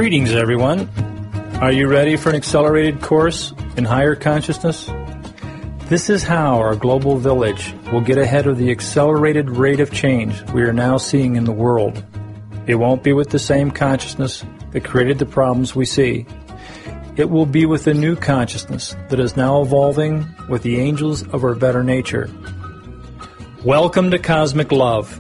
Greetings, everyone. Are you ready for an accelerated course in higher consciousness? This is how our global village will get ahead of the accelerated rate of change we are now seeing in the world. It won't be with the same consciousness that created the problems we see. It will be with a new consciousness that is now evolving with the angels of our better nature. Welcome to Cosmic Love.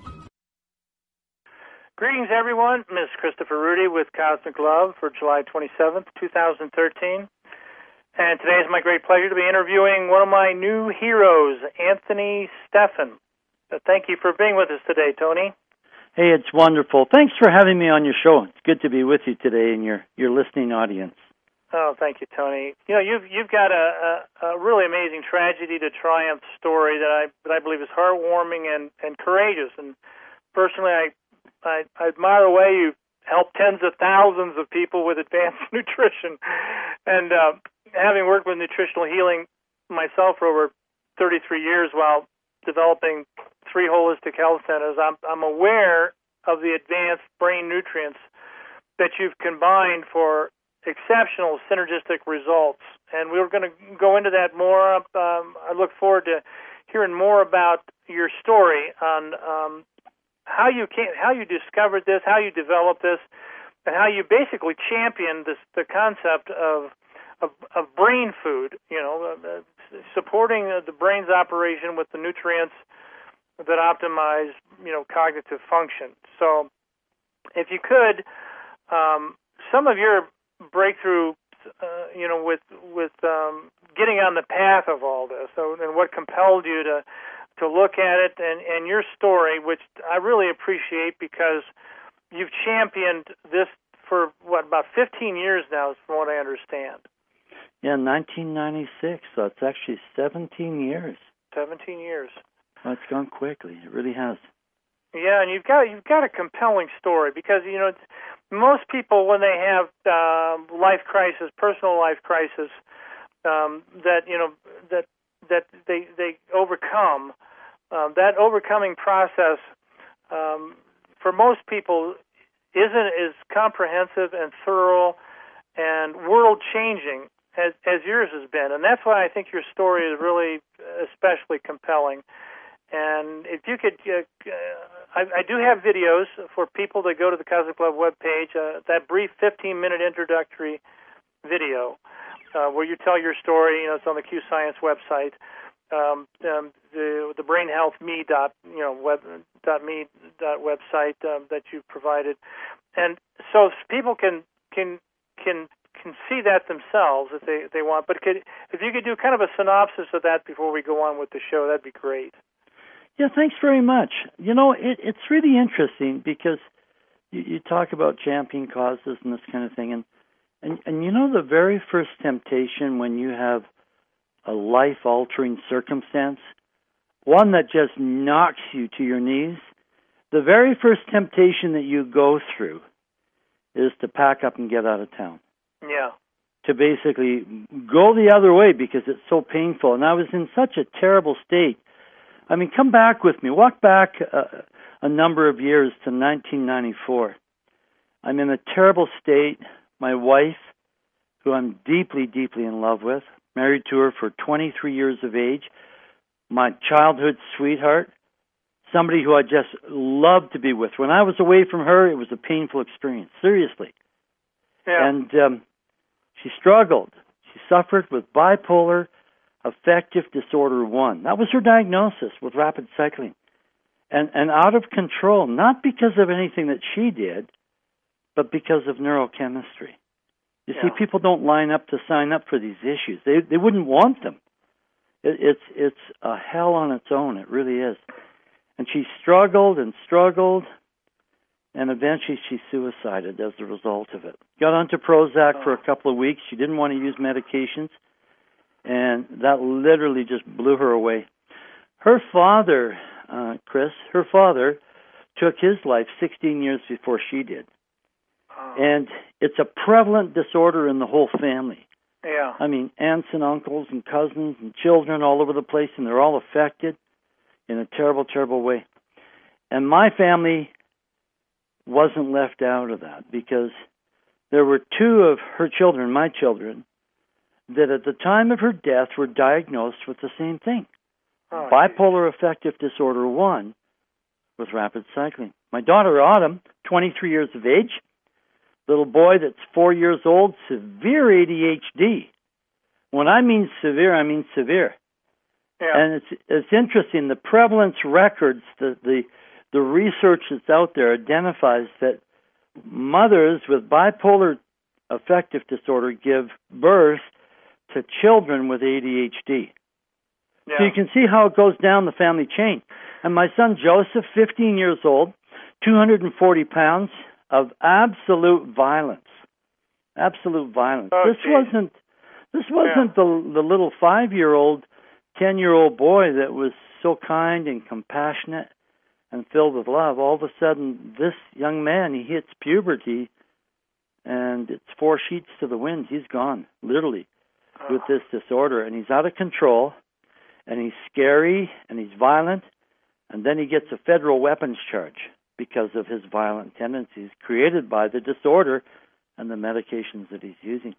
Greetings, everyone. Ms. Christopher Rudy with Cosmic Love for July 27th, 2013. And today is my great pleasure to be interviewing one of my new heroes, Anthony Stephan. Thank you for being with us today, Tony. Hey, it's wonderful. Thanks for having me on your show. It's good to be with you today and your listening audience. Oh, thank you, Tony. You know, you've got a really amazing tragedy to triumph story that I believe is heartwarming and courageous. And personally, I admire the way you've helped tens of thousands of people with advanced nutrition. And having worked with nutritional healing myself for over 33 years while developing 3 holistic health centers, I'm aware of the advanced brain nutrients that you've combined for exceptional synergistic results. And we're going to go into that more. I look forward to hearing more about your story on how you discovered this, how you developed this, and how you basically championed the concept of brain food. You know, supporting the brain's operation with the nutrients that optimize cognitive function. So, if you could, some of your breakthrough, with getting on the path of all this, and what compelled you to look at it, and your story, which I really appreciate because you've championed this for, about 15 years now, from what I understand. Yeah, 1996, so it's actually 17 years. 17 years. Well, it's gone quickly. It really has. Yeah, and you've got a compelling story because, most people, when they have life crisis, personal life crisis, that they overcome, that overcoming process for most people isn't as comprehensive and thorough and world-changing as yours has been. And that's why I think your story is really especially compelling. And if you could, I do have videos for people that go to the Cosmic Love webpage, that brief 15-minute introductory video where you tell your story. It's on the Q Science website. The brainhealthme website that you provided, and so people can see that themselves if they want. But if you could do kind of a synopsis of that before we go on with the show, that'd be great. Yeah, thanks very much. It's really interesting because you talk about champion causes and this kind of thing, and the very first temptation when you have a life-altering circumstance, one that just knocks you to your knees, the very first temptation that you go through is to pack up and get out of town. Yeah. To basically go the other way because it's so painful. And I was in such a terrible state. I mean, come back with me. Walk back a number of years to 1994. I'm in a terrible state. My wife, who I'm deeply, deeply in love with, married to her for 23 years of age, my childhood sweetheart, somebody who I just loved to be with. When I was away from her, it was a painful experience, seriously. Yeah. And she struggled. She suffered with bipolar affective disorder 1. That was her diagnosis with rapid cycling. And out of control, not because of anything that she did, but because of neurochemistry. You see, people don't line up to sign up for these issues. They wouldn't want them. It's a hell on its own. It really is. And she struggled, and eventually she suicided as a result of it. Got onto Prozac for a couple of weeks. She didn't want to use medications, and that literally just blew her away. Her father, Chris, took his life 16 years before she did. And it's a prevalent disorder in the whole family. Yeah. I mean, aunts and uncles and cousins and children all over the place, and they're all affected in a terrible, terrible way. And my family wasn't left out of that because there were two of her children, my children, that at the time of her death were diagnosed with the same thing. Bipolar affective disorder 1 with rapid cycling. My daughter Autumn, 23 years of age, little boy that's 4 years old, severe ADHD. When I mean severe, I mean severe. Yeah. And it's interesting, the prevalence records, the research that's out there identifies that mothers with bipolar affective disorder give birth to children with ADHD. Yeah. So you can see how it goes down the family chain. And my son Joseph, 15 years old, 240 pounds, of absolute violence. Absolute violence. Oh, this wasn't the little 5-year-old, 10-year-old boy that was so kind and compassionate and filled with love. All of a sudden, this young man, he hits puberty, and it's 4 sheets to the wind. He's gone, literally, with this disorder. And he's out of control, and he's scary, and he's violent, and then he gets a federal weapons charge because of his violent tendencies created by the disorder and the medications that he's using.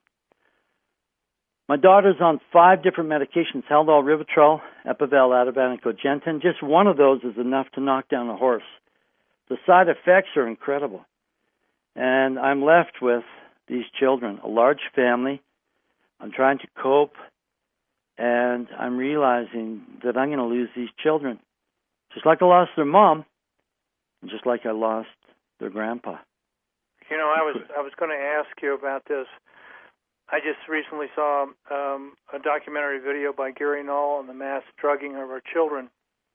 My daughter's on 5 different medications, Haldol, Rivotril, Epival, Ativan, and Cogentin. Just one of those is enough to knock down a horse. The side effects are incredible. And I'm left with these children, a large family. I'm trying to cope, and I'm realizing that I'm going to lose these children. Just like I lost their mom, and just like I lost their grandpa. You know, I was going to ask you about this. I just recently saw a documentary video by Gary Null on the mass drugging of our children.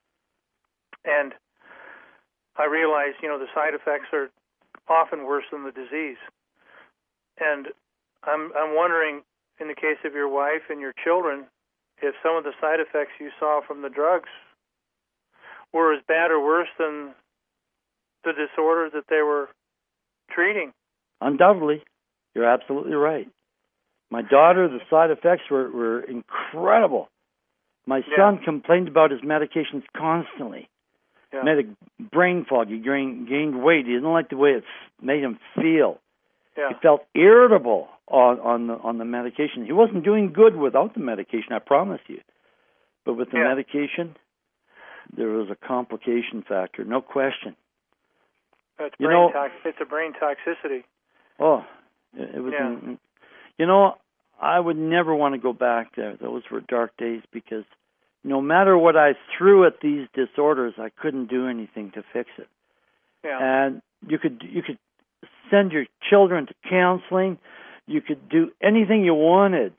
And I realized, you know, the side effects are often worse than the disease. And I'm wondering, in the case of your wife and your children, if some of the side effects you saw from the drugs were as bad or worse than the disorder that they were treating. Undoubtedly. You're absolutely right. My daughter, the side effects were incredible. My son complained about his medications constantly. Yeah. He had a brain fog. He gained weight. He didn't like the way it made him feel. Yeah. He felt irritable on the medication. He wasn't doing good without the medication, I promise you. But with the medication, there was a complication factor, no question. It's a brain toxicity. Oh, it was. Yeah. You know, I would never want to go back there. Those were dark days because no matter what I threw at these disorders, I couldn't do anything to fix it. Yeah. And you could send your children to counseling. You could do anything you wanted,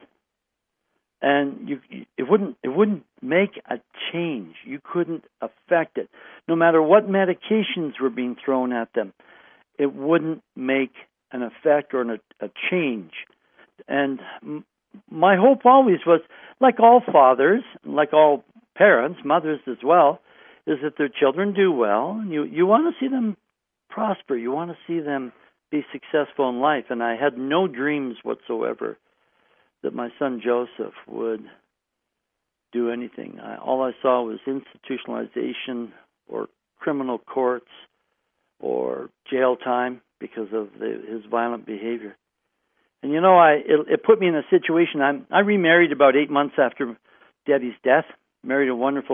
and it wouldn't make a change. You couldn't affect it. No matter what medications were being thrown at them, it wouldn't make an effect or a change. And my hope always was, like all fathers, like all parents, mothers as well, is that their children do well. And you want to see them prosper. You want to see them be successful in life. And I had no dreams whatsoever that my son Joseph would do anything. All I saw was institutionalization or criminal courts or jail time because of his violent behavior. And you know, it put me in a situation. I remarried about 8 months after Debbie's death. Married a wonderful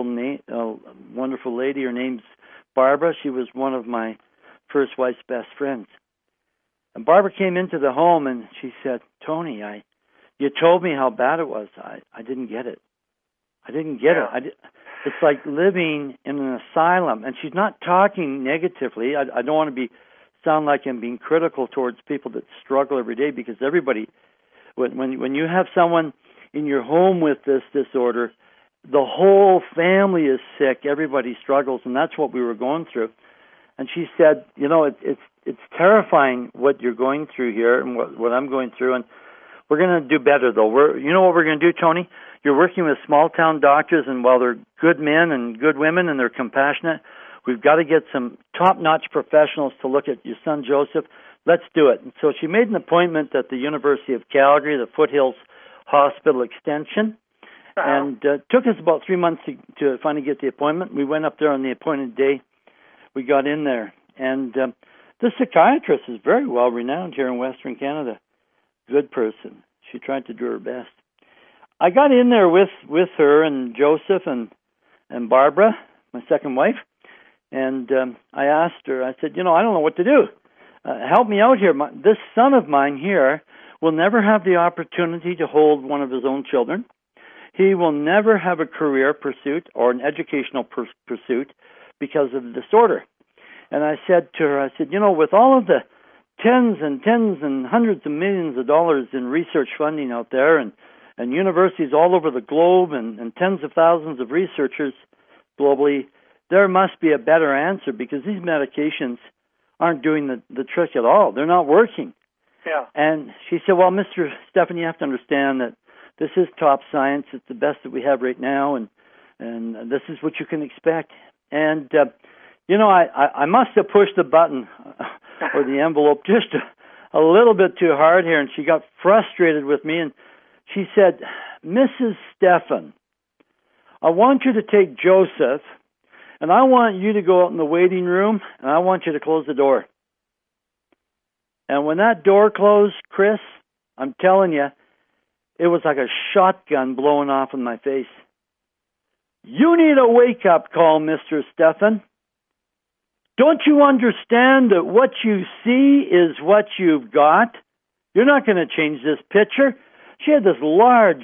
lady. Her name's Barbara. She was one of my first wife's best friends. And Barbara came into the home and she said, "Tony, you told me how bad it was. I didn't get it. I didn't get it. It's like living in an asylum." And she's not talking negatively. I don't want to sound like I'm being critical towards people that struggle every day, because everybody, when you have someone in your home with this disorder, the whole family is sick. Everybody struggles, and that's what we were going through. And she said, "You know, it's terrifying what you're going through here and what I'm going through, and we're going to do better, though. You know what we're going to do, Tony? You're working with small-town doctors, and while they're good men and good women and they're compassionate, we've got to get some top-notch professionals to look at your son, Joseph. Let's do it." And so she made an appointment at the University of Calgary, the Foothills Hospital Extension, and took us about 3 months to finally get the appointment. We went up there on the appointed day. We got in there, and The psychiatrist is very well renowned here in Western Canada. Good person. She tried to do her best. I got in there with her and Joseph and Barbara, my second wife, and I asked her, I said, I don't know what to do. Help me out here. This son of mine here will never have the opportunity to hold one of his own children. He will never have a career pursuit or an educational pursuit because of the disorder. And I said to her, with all of the tens and hundreds of millions of dollars in research funding out there and universities all over the globe and tens of thousands of researchers globally, there must be a better answer because these medications aren't doing the trick at all. They're not working. Yeah. And she said, well, Mr. Stephan, you have to understand that this is top science. It's the best that we have right now, and this is what you can expect. And, I must have pushed the button or the envelope just a little bit too hard here, and she got frustrated with me, and she said, Mrs. Stephan, I want you to take Joseph, and I want you to go out in the waiting room, and I want you to close the door. And when that door closed, Chris, I'm telling you, it was like a shotgun blowing off in my face. You need a wake-up call, Mr. Stephan. Don't you understand that what you see is what you've got? You're not going to change this picture. She had this large,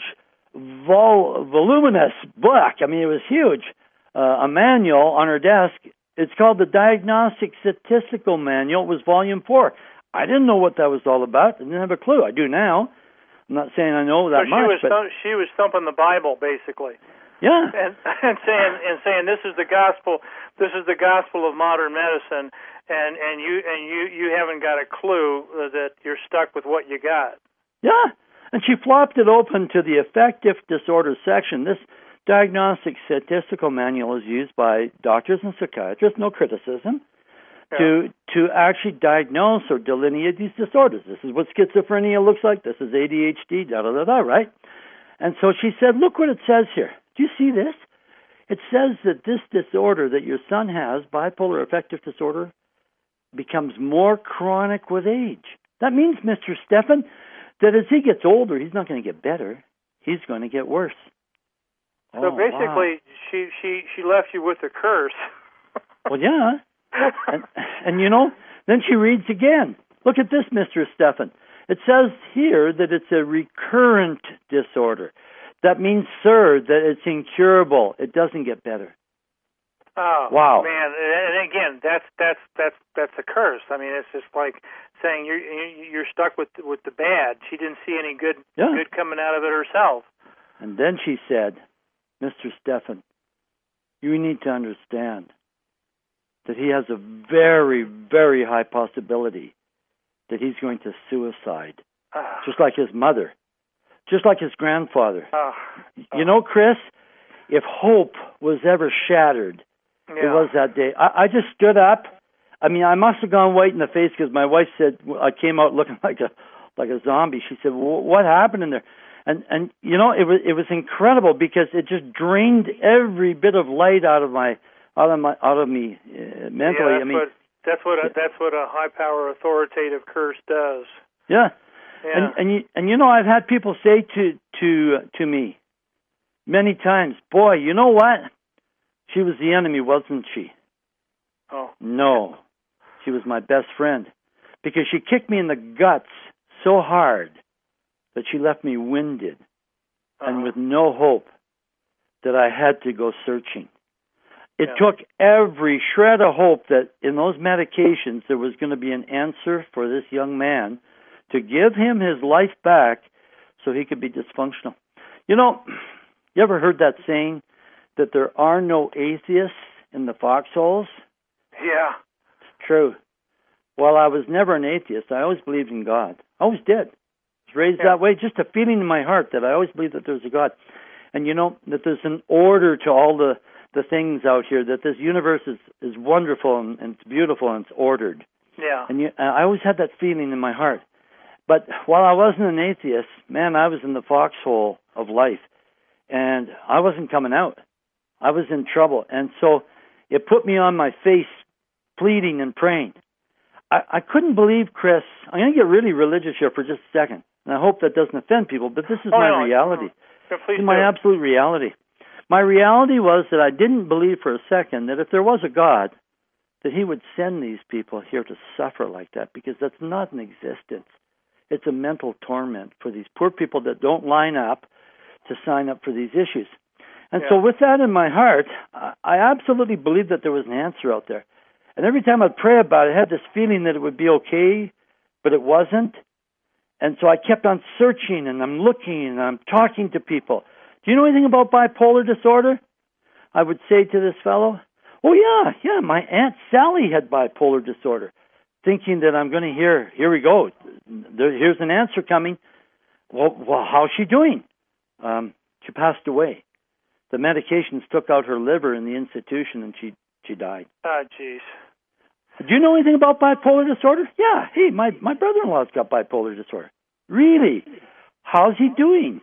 voluminous book. I mean, it was huge. A manual on her desk. It's called the Diagnostic Statistical Manual. It was volume 4. I didn't know what that was all about. I didn't have a clue. I do now. I'm not saying I know that much. She was thumping the Bible, basically. Yeah. And saying this is the gospel. This is the gospel of modern medicine, and you haven't got a clue that you're stuck with what you got. Yeah. And she flopped it open to the affective disorder section. This Diagnostic Statistical Manual is used by doctors and psychiatrists, no criticism, to actually diagnose or delineate these disorders. This is what schizophrenia looks like. This is ADHD, da-da-da-da, right? And so she said, look what it says here. Do you see this? It says that this disorder that your son has, bipolar affective disorder, becomes more chronic with age. That means, Mr. Stephan, that as he gets older, he's not going to get better. He's going to get worse. So basically, wow. She left you with a curse. Well, yeah. And then she reads again. Look at this, Mr. Stephan. It says here that it's a recurrent disorder. That means, sir, that it's incurable. It doesn't get better. Oh, wow, man! And again, that's a curse. I mean, it's just like saying you're stuck with the bad. She didn't see any good coming out of it herself. And then she said, Mr. Stephan, you need to understand that he has a very, very high possibility that he's going to suicide, just like his mother, just like his grandfather. You know, Chris, if hope was ever shattered, it was that day. I just stood up. I mean, I must have gone white in the face because my wife said I came out looking like a zombie. She said, "What happened in there?" And it was incredible because it just drained every bit of light out of me mentally. Yeah, that's what a high power authoritative curse does. Yeah. And I've had people say to me many times, "Boy, you know what? She was the enemy, wasn't she?" Oh. No. She was my best friend because she kicked me in the guts so hard that she left me winded and with no hope that I had to go searching. It took every shred of hope that in those medications there was going to be an answer for this young man to give him his life back so he could be dysfunctional. You ever heard that saying that there are no atheists in the foxholes? Yeah. It's true. Well, I was never an atheist. I always believed in God. I always did. I was raised that way, just a feeling in my heart that I always believed that there's a God. And that there's an order to all the things out here, that this universe is wonderful and it's beautiful and it's ordered. Yeah. And I always had that feeling in my heart. But while I wasn't an atheist, man, I was in the foxhole of life. And I wasn't coming out. I was in trouble. And so it put me on my face pleading and praying. I couldn't believe, Chris. I'm going to get really religious here for just a second, and I hope that doesn't offend people, but this is my reality. No, this is my absolute reality. My reality was that I didn't believe for a second that if there was a God, that he would send these people here to suffer like that, because that's not an existence. It's a mental torment for these poor people that don't line up to sign up for these issues. And so with that in my heart, I absolutely believed that there was an answer out there. And every time I'd pray about it, I had this feeling that it would be okay, but it wasn't. And so I kept on searching, and I'm looking, and I'm talking to people. Do you know anything about bipolar disorder? I would say to this fellow, oh, yeah, my Aunt Sally had bipolar disorder, thinking that I'm going to hear, here we go, here's an answer coming. Well, how's she doing? She passed away. The medications took out her liver in the institution, and she died. Oh, jeez. Do you know anything about bipolar disorder? Yeah. Hey, my brother-in-law's got bipolar disorder. Really? How's he doing?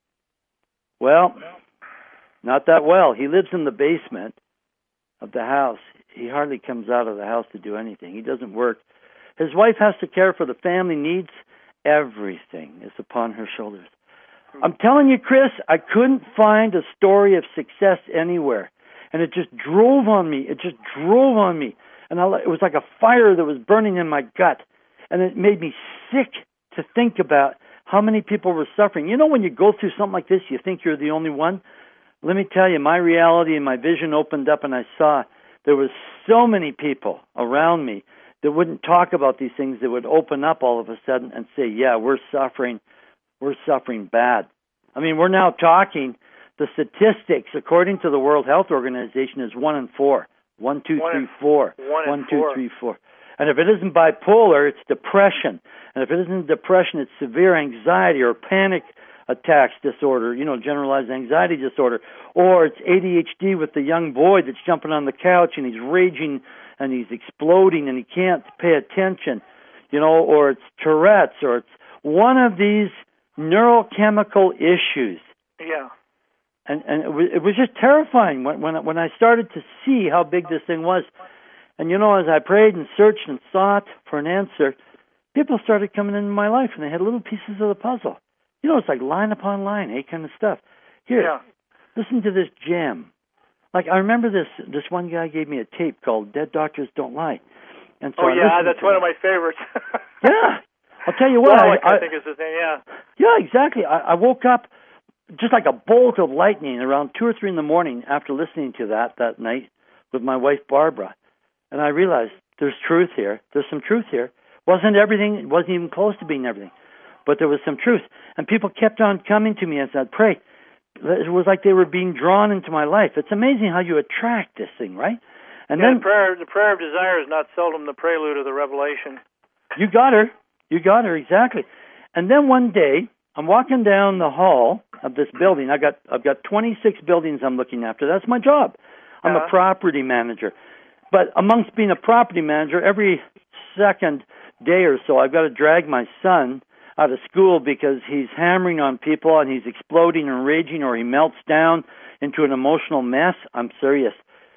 Well, not that well. He lives in the basement of the house. He hardly comes out of the house to do anything. He doesn't work. His wife has to care for the family needs. Everything is upon her shoulders. I'm telling you, Chris, I couldn't find a story of success anywhere. And it just drove on me. It was like a fire that was burning in my gut. And it made me sick to think about how many people were suffering. You know, when you go through something like this, you think you're the only one. Let me tell you, my reality and my vision opened up, and I saw there was so many people around me that wouldn't talk about these things, that would open up all of a sudden and say, yeah, we're suffering bad. I mean, we're now talking, the statistics, according to the World Health Organization, is 1 in 4. 1, 2, 3, 4. 1, 2, 3, 4. And if it isn't bipolar, it's depression. And if it isn't depression, it's severe anxiety or panic attacks disorder, generalized anxiety disorder. Or it's ADHD with the young boy that's jumping on the couch and he's raging and he's exploding and he can't pay attention, or it's Tourette's, or it's one of these neurochemical issues. Yeah. And it was just terrifying when I started to see how big this thing was. And, as I prayed and searched and sought for an answer, people started coming into my life, and they had little pieces of the puzzle. It's like line upon line, kind of stuff. Here, listen to this gem. Like, I remember this one guy gave me a tape called Dead Doctors Don't Lie. And so that's one of my favorites. Yeah. I'll tell you what. I think it's his name, yeah. Yeah, exactly. I woke up just like a bolt of lightning around 2 or 3 in the morning after listening to that night with my wife, Barbara. And I realized there's truth here. There's some truth here. Wasn't everything. It wasn't even close to being everything. But there was some truth. And people kept on coming to me as I'd pray. It was like they were being drawn into my life. It's amazing how you attract this thing, right? And then the prayer of desire is not seldom the prelude of the revelation. You got her, exactly. And then one day, I'm walking down the hall of this building. I've got 26 buildings I'm looking after. That's my job. I'm a property manager. But amongst being a property manager, every second day or so, I've got to drag my son out of school because he's hammering on people and he's exploding and raging, or he melts down into an emotional mess. I'm serious.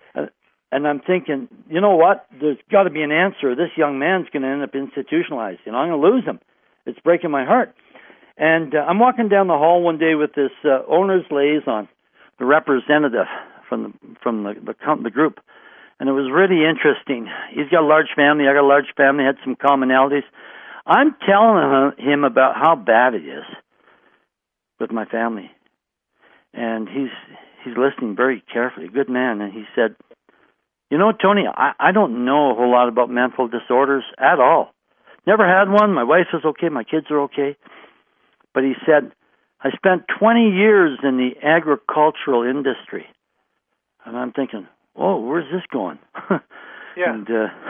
And I'm thinking, you know what? There's got to be an answer. This young man's going to end up institutionalized. I'm going to lose him. It's breaking my heart. And I'm walking down the hall one day with this owner's liaison, the representative from the group. And it was really interesting. He's got a large family. I got a large family. Had some commonalities. I'm telling him about how bad it is with my family. And he's listening very carefully. Good man. And he said, Tony, I don't know a whole lot about mental disorders at all. Never had one. My wife is okay. My kids are okay. But he said, I spent 20 years in the agricultural industry. And I'm thinking, oh, where's this going? Yeah. And,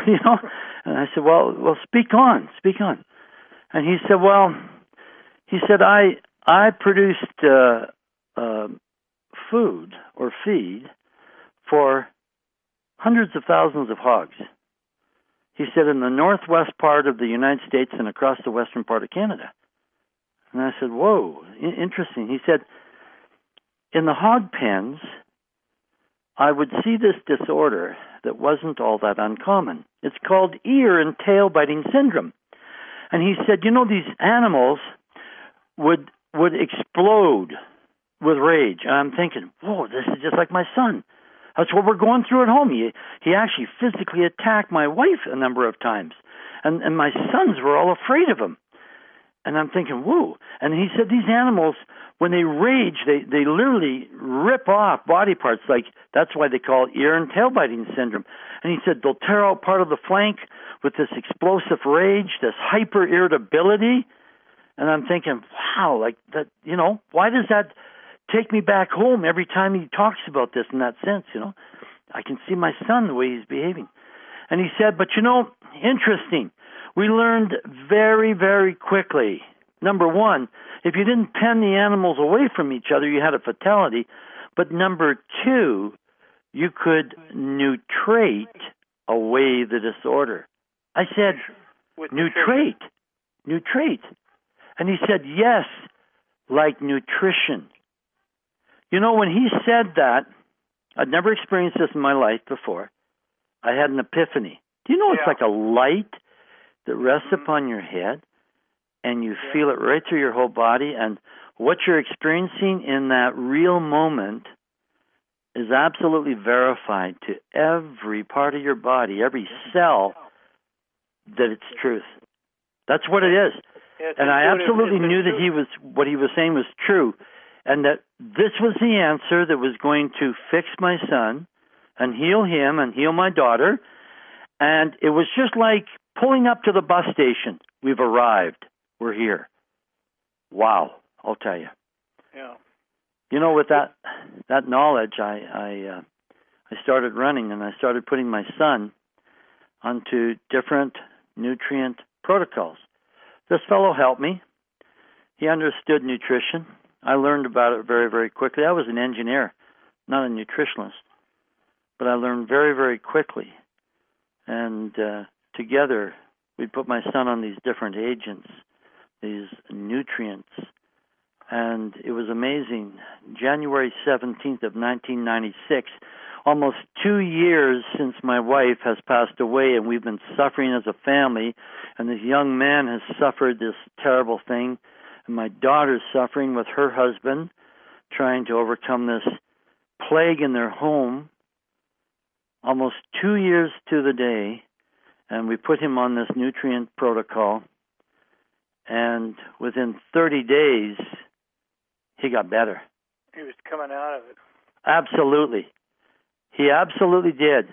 and I said, well, speak on. And he said, I produced food or feed for hundreds of thousands of hogs. He said, in the northwest part of the United States and across the western part of Canada. And I said, whoa, interesting. He said, in the hog pens, I would see this disorder that wasn't all that uncommon. It's called ear and tail biting syndrome. And he said, these animals would explode with rage. And I'm thinking, whoa, this is just like my son. That's what we're going through at home. He actually physically attacked my wife a number of times. And my sons were all afraid of him. And I'm thinking, whoa. And he said these animals, when they rage, they literally rip off body parts. Like, that's why they call it ear and tail biting syndrome. And he said they'll tear out part of the flank with this explosive rage, this hyper irritability. And I'm thinking, wow, like that, why does that take me back home every time he talks about this in that sense, I can see my son, the way he's behaving. And he said, but interesting. We learned very, very quickly. Number one, if you didn't pen the animals away from each other, you had a fatality. But number two, you could nutrate away the disorder. I said, nutrate. And he said, yes, like nutrition. When he said that, I'd never experienced this in my life before. I had an epiphany. Do you know it's like a light that rests upon your head, and you feel it right through your whole body, and what you're experiencing in that real moment is absolutely verified to every part of your body, every cell, that it's truth. That's what it is. And I absolutely knew that what he was saying was true, and that this was the answer that was going to fix my son and heal him and heal my daughter. And it was just like pulling up to the bus station. We've arrived. We're here. Wow, I'll tell you. Yeah. With that knowledge, I started running, and I started putting my son onto different nutrient protocols. This fellow helped me. He understood nutrition. I learned about it very, very quickly. I was an engineer, not a nutritionist, but I learned very, very quickly. And together, we put my son on these different agents, these nutrients, and it was amazing. January 17th of 1996, almost 2 years since my wife has passed away, and we've been suffering as a family, and this young man has suffered this terrible thing, and my daughter's suffering with her husband, trying to overcome this plague in their home. Almost 2 years to the day, and we put him on this nutrient protocol, and within 30 days, he got better. He was coming out of it. Absolutely. He absolutely did.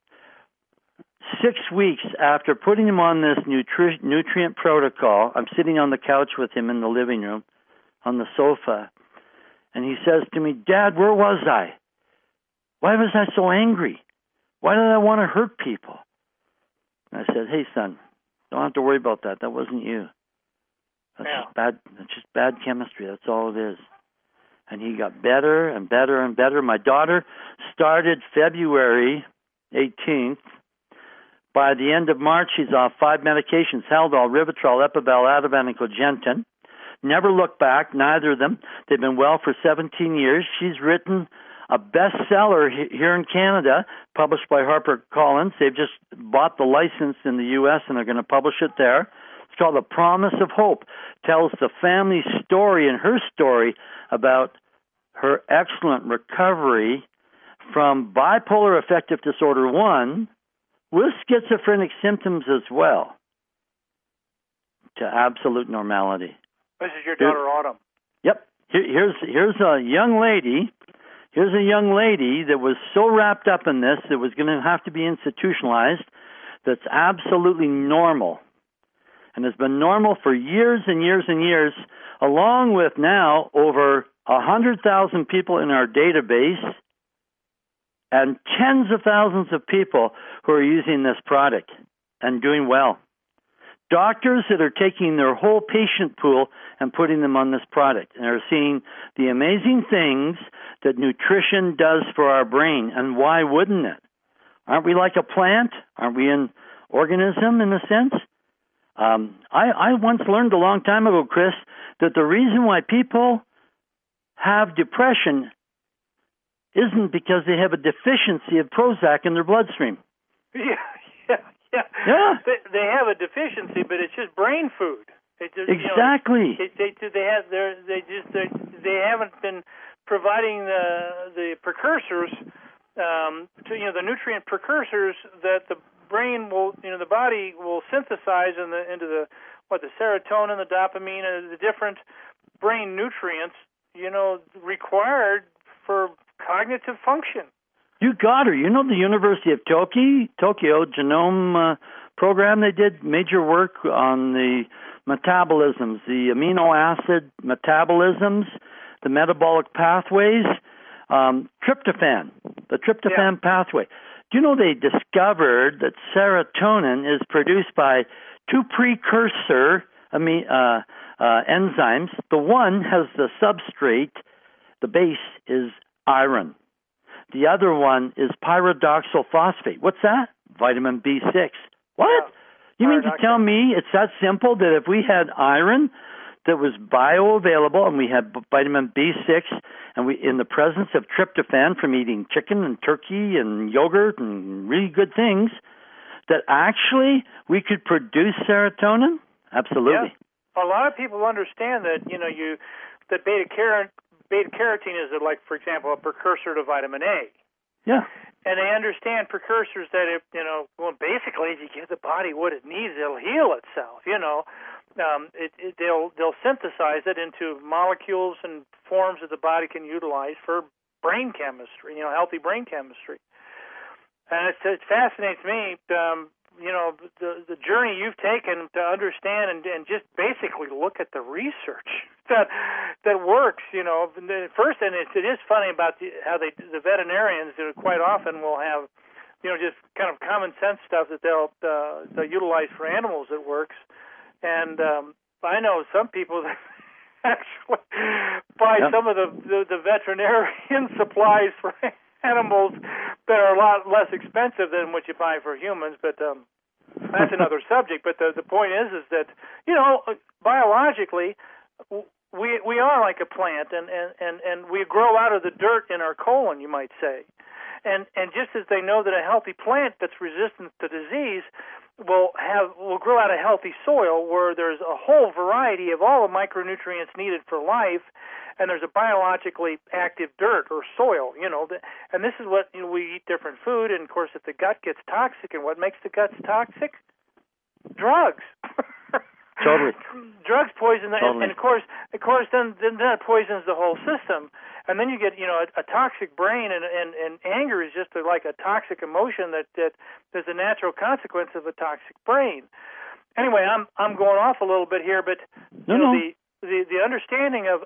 6 weeks after putting him on this nutrient protocol, I'm sitting on the couch with him in the living room, on the sofa, and he says to me, "Dad, where was I? Why was I so angry? Why did I want to hurt people?" And I said, "Hey, son, don't have to worry about that. That wasn't you. That's just bad chemistry. That's all it is." And he got better and better and better. My daughter started February 18th. By the end of March, she's off 5 medications: Haldol, Rivotril, Epibel, Ativan, and Cogentin. Never looked back, neither of them. They've been well for 17 years. She's written a bestseller here in Canada, published by HarperCollins. They've just bought the license in the U.S., and they're going to publish it there. It's called The Promise of Hope. Tells the family story and her story about her excellent recovery from bipolar affective disorder 1 with schizophrenic symptoms as well to absolute normality. This is your daughter, Autumn. Yep. Here's a young lady. Here's a young lady that was so wrapped up in this that was going to have to be institutionalized, that's absolutely normal, and has been normal for years and years and years, along with now over 100,000 people in our database and tens of thousands of people who are using this product and doing well. Doctors that are taking their whole patient pool and putting them on this product and are seeing the amazing things that nutrition does for our brain. And why wouldn't it? Aren't we like a plant? Aren't we an organism in a sense? I once learned a long time ago, Chris, that the reason why people have depression isn't because they have a deficiency of Prozac in their bloodstream. Yeah. They have a deficiency, but it's just brain food. Exactly. They haven't been providing the precursors to the nutrient precursors that the brain will the body will synthesize into the serotonin, the dopamine, and the different brain nutrients required for cognitive function. You got her. The University of Tokyo genome program, they did major work on the metabolisms, the amino acid metabolisms, the metabolic pathways, tryptophan, the tryptophan pathway. Do you know they discovered that serotonin is produced by two precursor enzymes? The one has the substrate, the base is iron. The other one is pyridoxal phosphate. What's that? Vitamin B6. What? Yeah. You mean to tell me it's that simple that if we had iron that was bioavailable and we had vitamin B6 and we in the presence of tryptophan from eating chicken and turkey and yogurt and really good things, that actually we could produce serotonin? Absolutely. Yeah. A lot of people understand that that beta carotene is for example, a precursor to vitamin A. Yeah. And they understand precursors that basically if you give the body what it needs, it'll heal itself. They'll synthesize it into molecules and forms that the body can utilize for brain chemistry, healthy brain chemistry. And it fascinates me, the journey you've taken to understand and just basically look at the research that works. First, and it is funny about how the veterinarians quite often will have, just kind of common sense stuff that they'll utilize for animals that works. And I know some people that actually buy some of the veterinarian supplies for animals that are a lot less expensive than what you buy for humans, but that's another subject. But the point is that biologically we are like a plant, and we grow out of the dirt in our colon, you might say. And just as they know that a healthy plant that's resistant to disease will grow out of healthy soil where there's a whole variety of all the micronutrients needed for life, and there's a biologically active dirt or soil, and this is what we eat different food, and of course if the gut gets toxic, and what makes the guts toxic? Drugs. Totally. Drugs poison that, and of course then that poisons the whole system, and then you get a toxic brain, and anger is just like a toxic emotion that is a natural consequence of a toxic brain. Anyway, I'm going off a little bit here, but the understanding of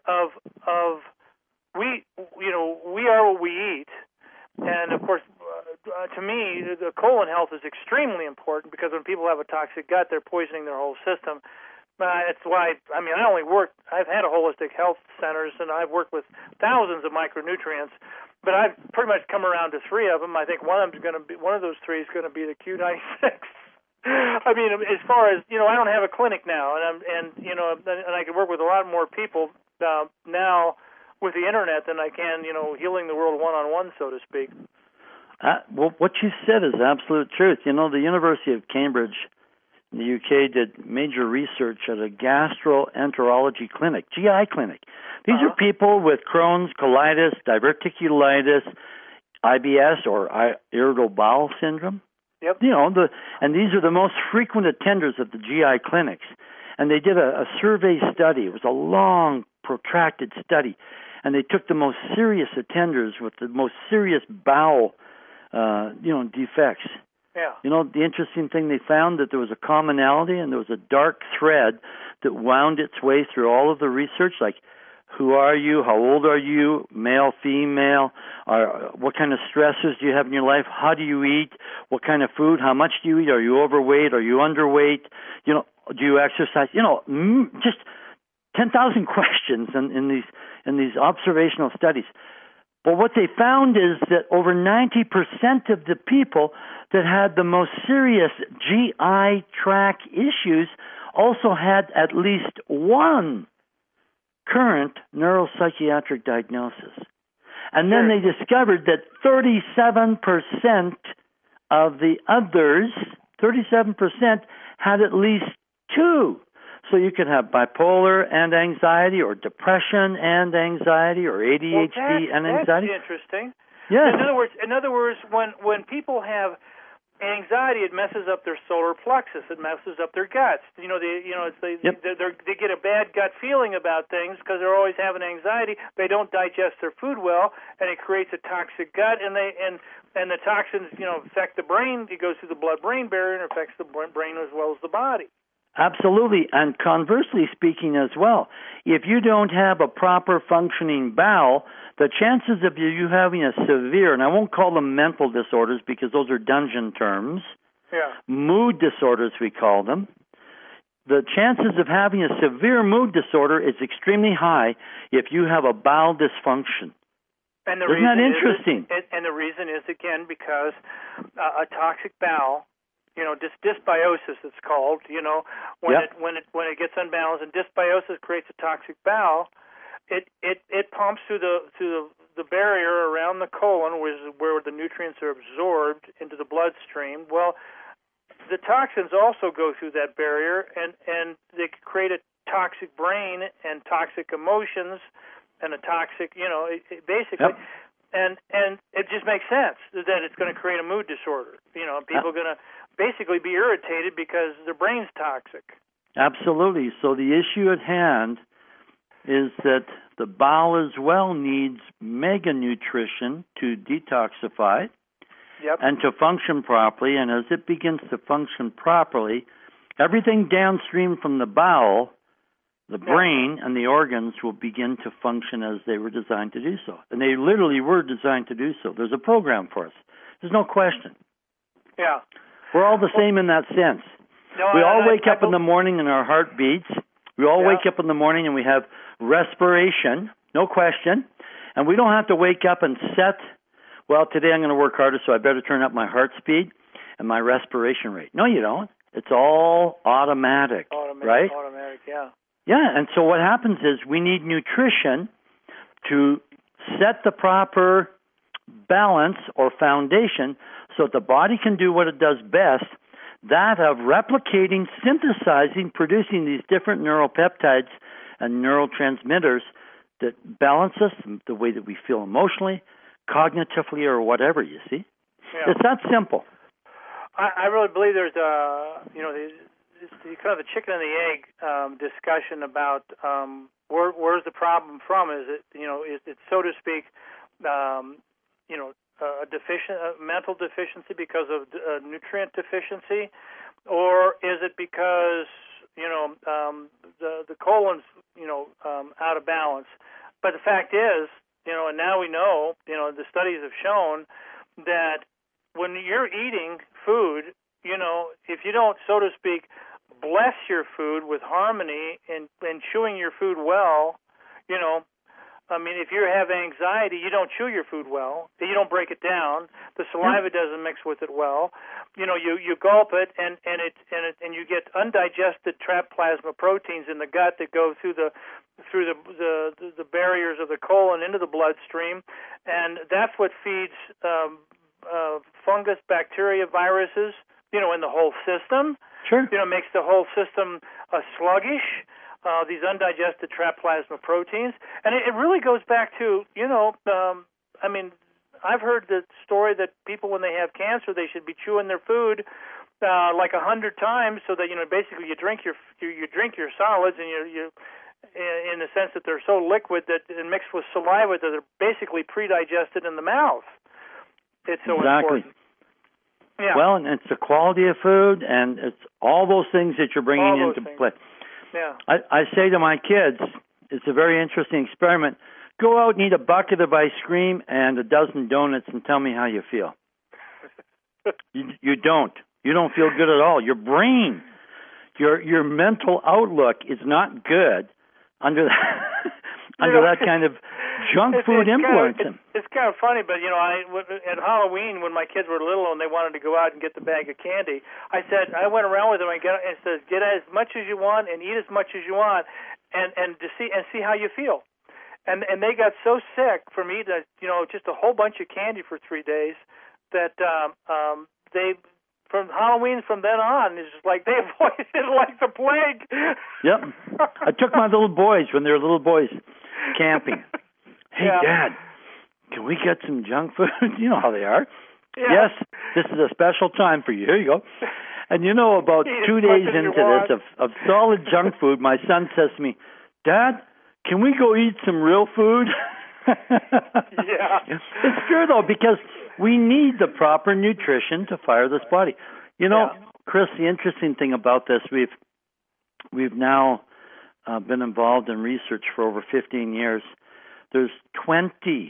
we are what we eat, and of course to me the colon health is extremely important, because when people have a toxic gut, they're poisoning their whole system. It's why I've had a holistic health centers, and I've worked with thousands of micronutrients, but I've pretty much come around to three of them. I think one of those three is going to be the Q96. I mean, as far as I don't have a clinic now, and I can work with a lot more people now with the internet than I can, healing the world one-on-one, so to speak. Well, what you said is absolute truth. The University of Cambridge in the UK did major research at a gastroenterology clinic, GI clinic. These are people with Crohn's, colitis, diverticulitis, IBS, or irritable bowel syndrome. Yep. And these are the most frequent attenders at the GI clinics. And they did a survey study. It was a long, protracted study. And they took the most serious attenders with the most serious bowel, defects. Yeah. The interesting thing they found, that there was a commonality, and there was a dark thread that wound its way through all of the research, like who are you, how old are you, male, female, what kind of stressors do you have in your life, how do you eat, what kind of food, how much do you eat, are you overweight, are you underweight, do you exercise, just 10,000 questions in these observational studies. But what they found is that over 90% of the people that had the most serious GI tract issues also had at least one current neuropsychiatric diagnosis. And then they discovered that 37% of the others, 37% had at least two. So you could have bipolar and anxiety, or depression and anxiety, or ADHD and anxiety. That's interesting. Yes. In other words, when people have anxiety, it messes up their solar plexus. It messes up their guts. They get a bad gut feeling about things because they're always having anxiety. They don't digest their food well, and it creates a toxic gut. And the toxins, affect the brain. It goes through the blood-brain barrier and affects the brain as well as the body. Absolutely, and conversely speaking as well, if you don't have a proper functioning bowel, the chances of you having a severe, and I won't call them mental disorders because those are dungeon terms, mood disorders we call them, the chances of having a severe mood disorder is extremely high if you have a bowel dysfunction. And Isn't that interesting? And the reason is, again, because a toxic bowel, dysbiosis it's called, when it gets unbalanced, and dysbiosis creates a toxic bowel, it pumps through the barrier around the colon, where the nutrients are absorbed into the bloodstream. Well, the toxins also go through that barrier, and they create a toxic brain and toxic emotions and a toxic, basically. Yep. And it just makes sense that it's going to create a mood disorder. People are going to basically be irritated because their brain's toxic. Absolutely. So the issue at hand is that the bowel as well needs mega nutrition to detoxify and to function properly. And as it begins to function properly, everything downstream from the bowel, the brain and the organs, will begin to function as they were designed to do so. And they literally were designed to do so. There's a program for us. There's no question. Yeah. We're all the same in that sense. We all wake up in the morning and our heart beats. We all wake up in the morning and we have respiration, no question. And we don't have to wake up and set, well, today I'm going to work harder, so I better turn up my heart speed and my respiration rate. No, you don't. It's all automatic, right? Automatic, yeah. Yeah, and so what happens is we need nutrition to set the proper balance or foundation so that the body can do what it does best, that of replicating, synthesizing, producing these different neuropeptides and neurotransmitters that balance us the way that we feel emotionally, cognitively, or whatever, you see. Yeah. It's that simple. I really believe there's kind of the chicken and the egg discussion about where's the problem from. Is it, is it, so to speak, a mental deficiency because of nutrient deficiency, or is it because the colon's out of balance? But the fact is, and now we know, the studies have shown that when you're eating food, if you don't, so to speak, bless your food with harmony and chewing your food well, if you have anxiety, you don't chew your food well. You don't break it down. The saliva doesn't mix with it well. You gulp it, and you get undigested trapped plasma proteins in the gut that go through the barriers of the colon into the bloodstream, and that's what feeds fungus, bacteria, viruses, in the whole system. Sure. Makes the whole system sluggish. These undigested trapped plasma proteins. And it really goes back to, I've heard the story that people, when they have cancer, they should be chewing their food like 100 times, so that, basically you drink your solids, and you in the sense that they're so liquid that and mixed with saliva that they're basically pre-digested in the mouth. It's so important. Yeah. Well, and it's the quality of food, and it's all those things that you're bringing into play. Yeah. I say to my kids, it's a very interesting experiment. Go out and eat a bucket of ice cream and a dozen donuts and tell me how you feel. You don't. You don't feel good at all. Your brain, your mental outlook is not good under that kind of junk food influence. It's kind of funny, but at Halloween when my kids were little and they wanted to go out and get the bag of candy, I went around with them and said, get as much as you want and eat as much as you want, and see how you feel. And they got so sick from eating just a whole bunch of candy for 3 days that they from Halloween from then on, it's just like they avoided it like the plague. Yep. I took my little boys when they were little boys camping. Hey, Dad, can we get some junk food? You know how they are. Yeah. Yes, this is a special time for you. Here you go. And about 2 days into this of solid junk food, my son says to me, Dad, can we go eat some real food? Yeah. It's true, though, because we need the proper nutrition to fire this body. Chris, the interesting thing about this, we've now been involved in research for over 15 years. There's 20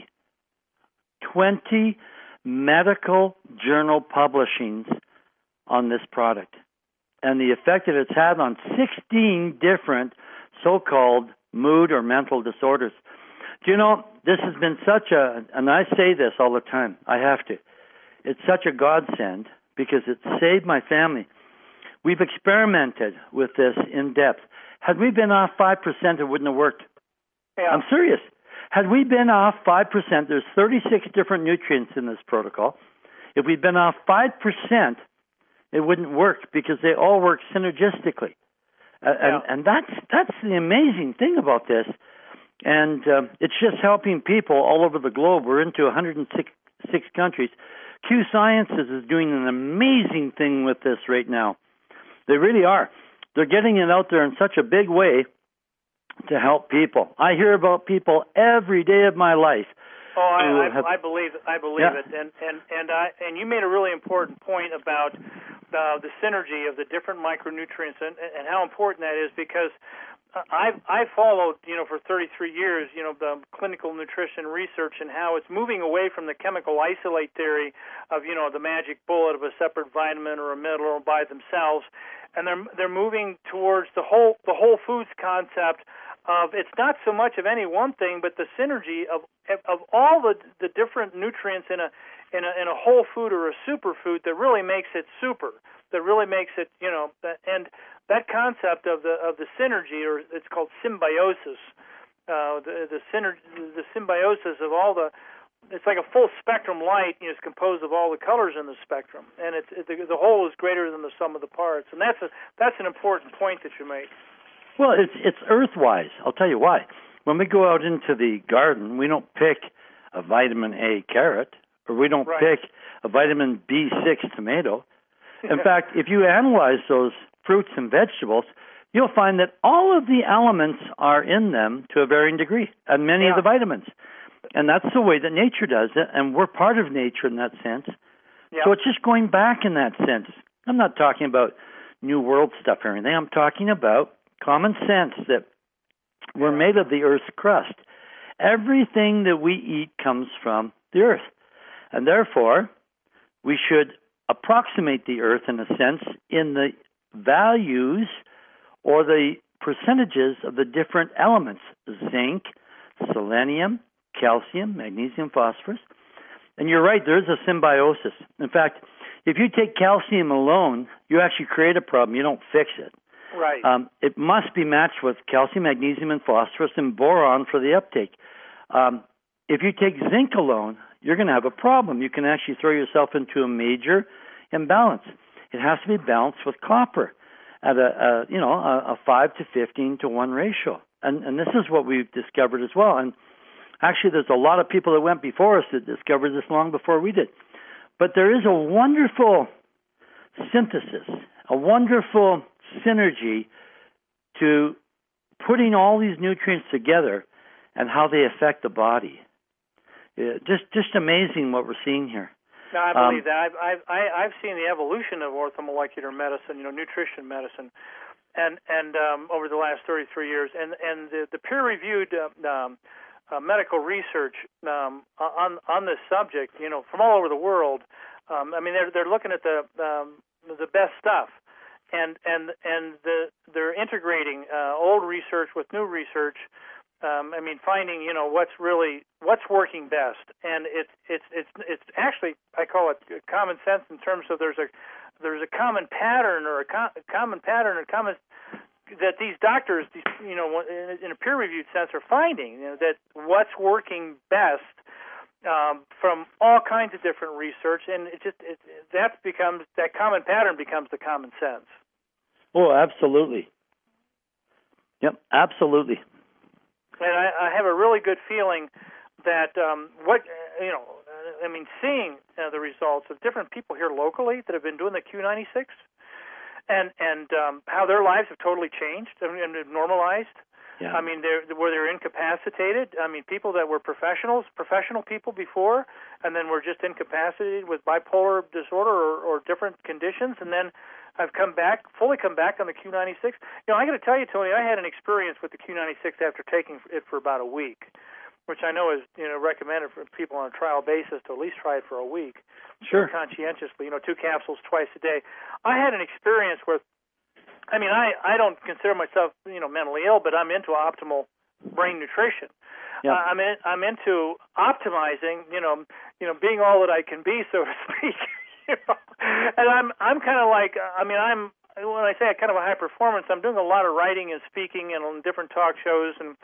medical journal publishings on this product and the effect that it's had on 16 different so-called mood or mental disorders. Do you know, this has been and I say this all the time, I have to, it's such a godsend because it saved my family. We've experimented with this in depth. Had we been off 5%, it wouldn't have worked. Yeah. I'm serious. Had we been off 5%, there's 36 different nutrients in this protocol. If we'd been off 5%, it wouldn't work because they all work synergistically. And that's the amazing thing about this. And it's just helping people all over the globe. We're into 106 countries. Q Sciences is doing an amazing thing with this right now. They really are. They're getting it out there in such a big way to help people. I hear about people every day of my life. Oh, I believe it. And you made a really important point about the synergy of the different micronutrients and how important that is, because I've followed, for 33 years, the clinical nutrition research and how it's moving away from the chemical isolate theory of, the magic bullet of a separate vitamin or a mineral by themselves, and they're moving towards the whole foods concept of it's not so much of any one thing, but the synergy of all the different nutrients in a whole food or a superfood that really makes it super, that really makes it, and that concept of the synergy, or it's called symbiosis, the symbiosis of all it's like a full spectrum light is composed of all the colors in the spectrum, and the whole is greater than the sum of the parts, and that's an important point that you make. Well, it's earthwise. I'll tell you why. When we go out into the garden, we don't pick a vitamin A carrot, or we don't pick a vitamin B6 tomato. In fact, if you analyze those fruits and vegetables, you'll find that all of the elements are in them to a varying degree, and many of the vitamins. And that's the way that nature does it, and we're part of nature in that sense. Yep. So it's just going back in that sense. I'm not talking about New World stuff or anything. I'm talking about common sense that we're made of the Earth's crust. Everything that we eat comes from the Earth. And therefore, we should approximate the Earth in a sense in the values or the percentages of the different elements: zinc, selenium, calcium, magnesium, phosphorus. And you're right, there is a symbiosis. In fact, if you take calcium alone, you actually create a problem. You don't fix it. Right. It must be matched with calcium, magnesium, and phosphorus, and boron for the uptake. If you take zinc alone, you're going to have a problem. You can actually throw yourself into a major imbalance. It has to be balanced with copper at a 5 to 15 to 1 ratio. And this is what we've discovered as well. And actually, there's a lot of people that went before us that discovered this long before we did. But there is a wonderful synthesis, a wonderful synergy to putting all these nutrients together and how they affect the body. Just amazing what we're seeing here. No, I believe that. I've seen the evolution of orthomolecular medicine, nutrition medicine, and over the last 33 years, and the peer-reviewed medical research on this subject, from all over the world. They're looking at the best stuff, and they're integrating old research with new research. Finding what's working best, and it's actually, I call it common sense in terms of there's a common pattern or a common that these doctors, in a peer-reviewed sense, are finding that what's working best from all kinds of different research, and that common pattern becomes the common sense. Oh, absolutely. Yep, absolutely. And I have a really good feeling that seeing the results of different people here locally that have been doing the Q96, and how their lives have totally changed and normalized. Yeah. I mean, where they're incapacitated. I mean, people that were professional people before, and then were just incapacitated with bipolar disorder or different conditions, and then I've fully come back on the Q96. I got to tell you, Tony, I had an experience with the Q96 after taking it for about a week, which I know is recommended for people on a trial basis to at least try it for a week. Sure. Conscientiously, 2 capsules twice a day. I had an experience where, I don't consider myself, mentally ill, but I'm into optimal brain nutrition. Yeah. I'm into optimizing, being all that I can be, so to speak. And I'm kind of like, when I say kind of a high performance, I'm doing a lot of writing and speaking and on different talk shows, and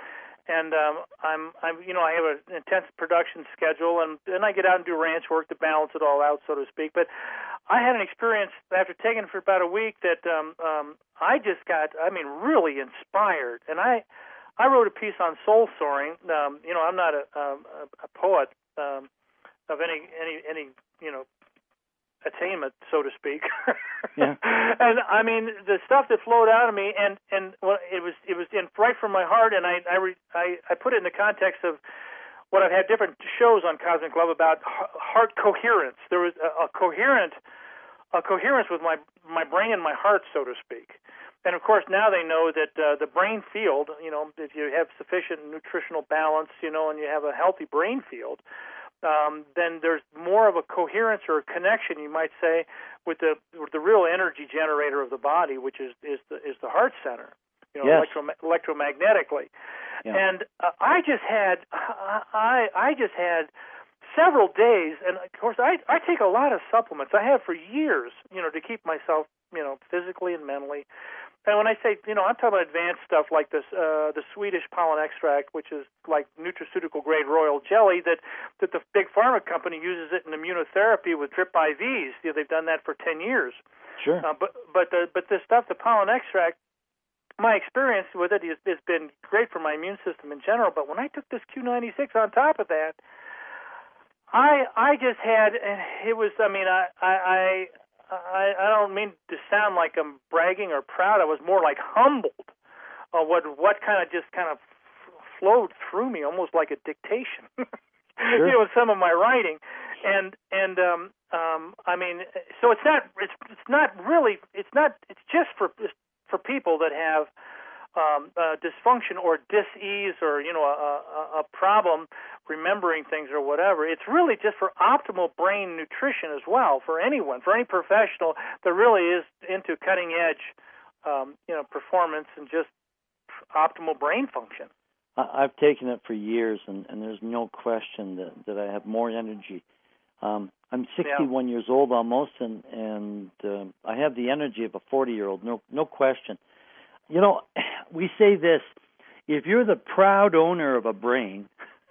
I have an intense production schedule, and then I get out and do ranch work to balance it all out, so to speak. But I had an experience after taking it for about a week that I just got, really inspired, and I wrote a piece on soul soaring. I'm not a poet of any attainment, so to speak. Yeah. And the stuff that flowed out of me, and it was right from my heart, and I put it in the context of what I've had different shows on Cosmic Love about heart coherence. There was a coherence with my brain and my heart, so to speak. And of course, now they know that the brain field, if you have sufficient nutritional balance, and you have a healthy brain field, then there's more of a coherence or a connection, you might say, with the real energy generator of the body, which is the heart center, yes. Electromagnetically. Yeah. And I just had several days, and of course I take a lot of supplements. I have for years, to keep myself, physically and mentally. And when I say, I'm talking about advanced stuff like this, the Swedish pollen extract, which is like nutraceutical grade royal jelly that the big pharma company uses it in immunotherapy with drip IVs. They've done that for 10 years. Sure. But this stuff, the pollen extract, my experience with it has been great for my immune system in general. But when I took this Q96 on top of that, I just had, it was, I don't mean to sound like I'm bragging or proud. I was more like humbled of what kind of flowed through me, almost like a dictation. Sure. Some of my writing, and so it's just for people that have dysfunction or dis-ease or a problem remembering things or whatever. It's really just for optimal brain nutrition as well, for anyone, for any professional that really is into cutting edge performance and just optimal brain function. I've taken it for years, and there's no question that I have more energy. I'm 61 years old almost, and I have the energy of a 40-year-old, no question. We say this: if you're the proud owner of a brain,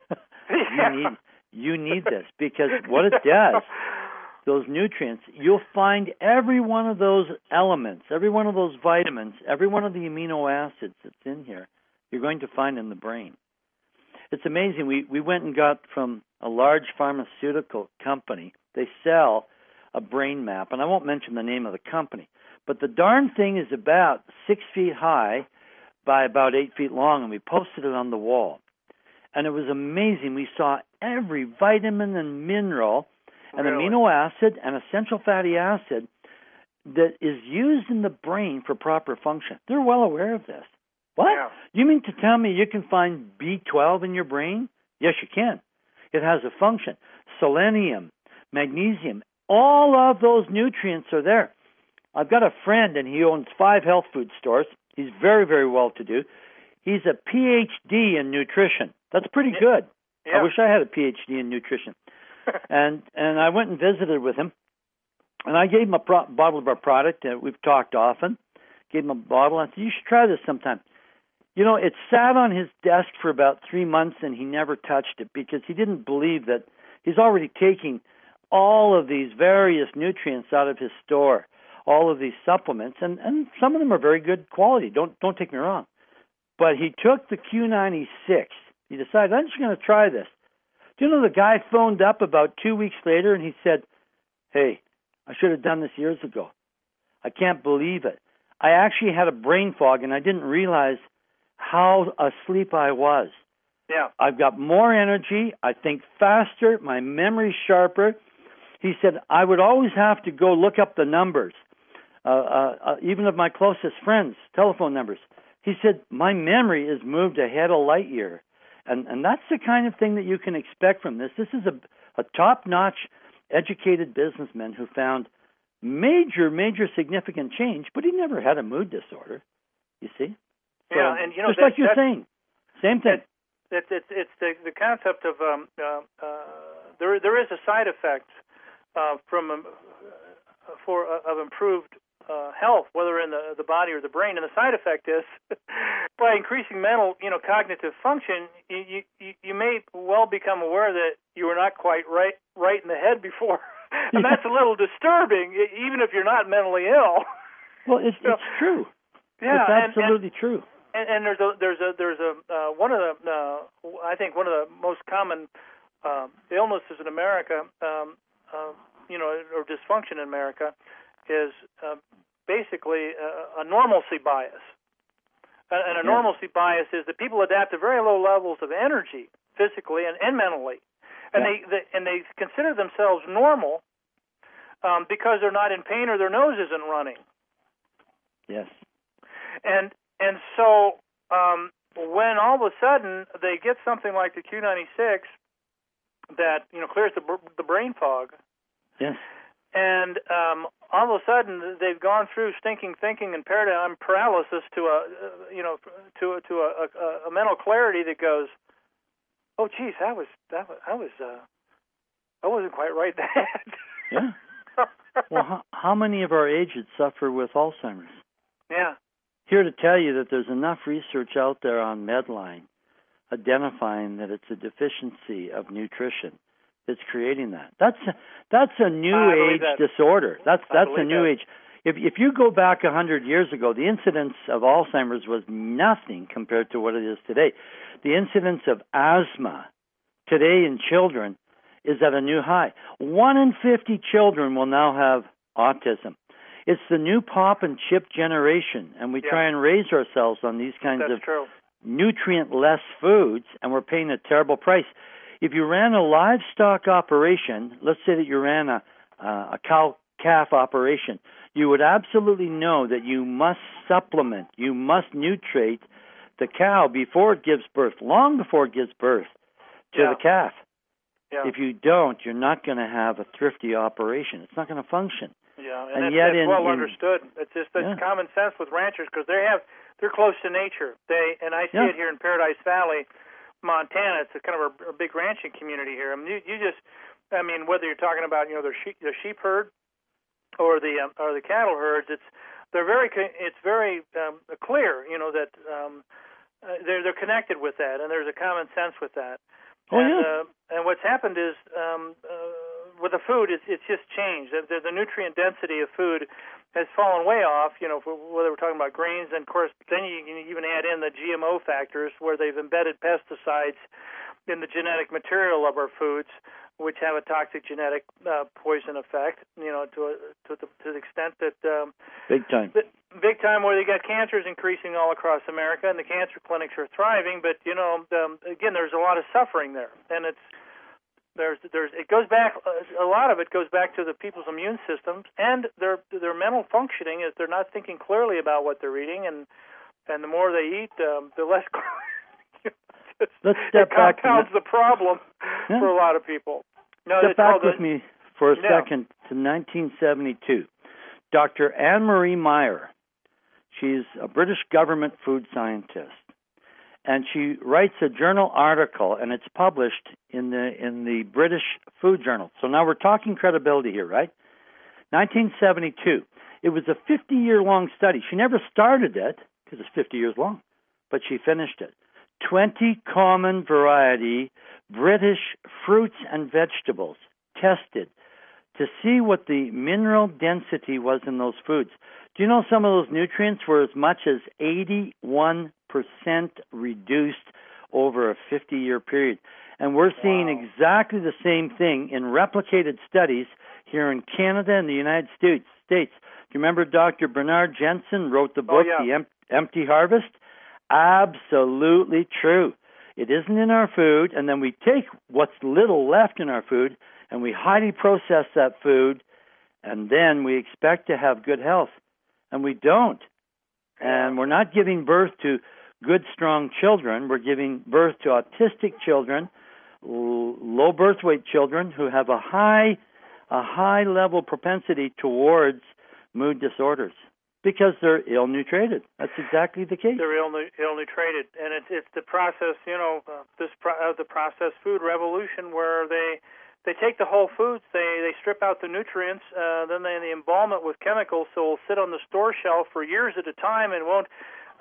you need this, because what it does, those nutrients, you'll find every one of those elements, every one of those vitamins, every one of the amino acids that's in here, you're going to find in the brain. It's amazing. We went and got from a large pharmaceutical company. They sell a brain map, and I won't mention the name of the company, but the darn thing is about 6 feet high by about 8 feet long, and we posted it on the wall. And it was amazing. We saw every vitamin and mineral and amino acid and essential fatty acid that is used in the brain for proper function. They're well aware of this. What? Yeah. You mean to tell me you can find B12 in your brain? Yes, you can. It has a function. Selenium, magnesium, all of those nutrients are there. I've got a friend, and he owns 5 health food stores. He's very, very well-to-do. He's a PhD in nutrition. That's pretty good. Yeah. I wish I had a PhD in nutrition. and I went and visited with him, and I gave him a bottle of our product. We've talked often. Gave him a bottle. I said, you should try this sometime. It sat on his desk for about 3 months, and he never touched it because he didn't believe that He's already taking all of these various nutrients out of his store, all of these supplements, and some of them are very good quality. Don't take me wrong. But he took the Q96. He decided, I'm just going to try this. Do you know the guy phoned up about 2 weeks later and he said, hey, I should have done this years ago. I can't believe it. I actually had a brain fog and I didn't realize how asleep I was. Yeah. I've got more energy. I think faster. My memory's sharper. He said, I would always have to go look up the numbers, even of my closest friends' telephone numbers. He said, my memory is moved ahead a light year. And that's the kind of thing that you can expect from this. This is a top-notch, educated businessman who found major significant change, but he never had a mood disorder, you see? So, yeah, and you know, just like you're saying, same thing. It's the concept of there is a side effect of improved health, whether in the body or the brain, and the side effect is by increasing mental, cognitive function, you may well become aware that you were not quite right in the head before, and that's a little disturbing, even if you're not mentally ill. Well, it's true. Yeah, it's absolutely true. And there's a one of the I think one of the most common illnesses in America, or dysfunction in America, is basically a normalcy bias. And a normalcy bias is that people adapt to very low levels of energy, physically and mentally, and they consider themselves normal because they're not in pain or their nose isn't running. Yes. And so when all of a sudden they get something like the Q96 that clears the brain fog, yes, and all of a sudden they've gone through stinking thinking and paradigm paralysis to a mental clarity that goes, oh geez, I wasn't quite right then. Yeah. Well, how many of our aged suffer with Alzheimer's? Yeah. Here to tell you that there's enough research out there on Medline identifying that it's a deficiency of nutrition that's creating that. That's a new age disorder. That's a new age. If you go back 100 years ago, the incidence of Alzheimer's was nothing compared to what it is today. The incidence of asthma today in children is at a new high. 1 in 50 children will now have autism. It's the new pop and chip generation, and we try and raise ourselves on these kinds of nutrient-less foods, and we're paying a terrible price. If you ran a livestock operation, let's say that you ran a cow-calf operation, you would absolutely know that you must supplement, you must nutrate the cow before it gives birth, long before it gives birth to the calf. Yeah. If you don't, you're not going to have a thrifty operation. It's not going to function. Yeah, and yet it's well understood. It's just common sense with ranchers because they're close to nature. I see it here in Paradise Valley, Montana. It's a kind of a big ranching community here. I mean, whether you're talking about the sheep herd or the cattle herds, it's very clear, that they're connected with that, and there's a common sense with that. And what's happened is with the food, it's just changed. The nutrient density of food has fallen way off, whether we're talking about grains, and of course, then you can even add in the GMO factors where they've embedded pesticides in the genetic material of our foods, which have a toxic genetic poison effect, to the extent that big time, where they got cancers increasing all across America, and the cancer clinics are thriving. But again, there's a lot of suffering there, and it goes back. A lot of it goes back to the people's immune systems and their mental functioning. Is they're not thinking clearly about what they're eating, and the more they eat, the less. Let's step back. It compounds the problem for a lot of people. Step back with me for a second to 1972. Dr. Anne-Marie Meyer, she's a British government food scientist, and she writes a journal article, and it's published in the British Food Journal. So now we're talking credibility here, right? 1972. It was a 50-year-long study. She never started it because it's 50 years long, but she finished it. 20 common variety British fruits and vegetables tested to see what the mineral density was in those foods. Do you know some of those nutrients were as much as 81% reduced over a 50-year period? And we're seeing exactly the same thing in replicated studies here in Canada and the United States. Do you remember Dr. Bernard Jensen wrote the book, The Empty Harvest? Absolutely true. It isn't in our food, and then we take what's little left in our food, and we highly process that food, and then we expect to have good health. And we don't. And we're not giving birth to good, strong children. We're giving birth to autistic children, low birth weight children who have a high level propensity towards mood disorders because they're ill-nutrated. That's exactly the case. They're ill-nutrated, and it's the process, the processed food revolution where they take the whole foods, they strip out the nutrients, then they embalm it with chemicals, so it'll sit on the store shelf for years at a time and won't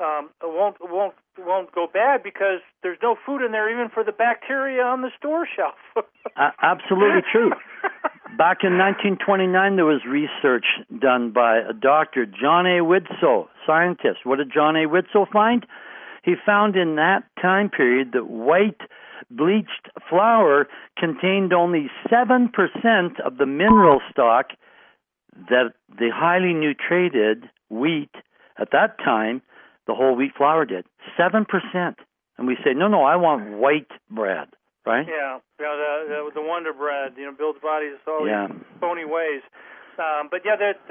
go bad because there's no food in there even for the bacteria on the store shelf. Absolutely true. Back in 1929, there was research done by a doctor, John A. Widtsoe, scientist. What did John A. Widtsoe find? He found in that time period that white bleached flour contained only 7% of the mineral stock that the highly nutrited wheat at that time, the whole wheat flour did. 7%. And we say, no, I want white bread, right? Yeah, the Wonder Bread, builds bodies all these phony ways. But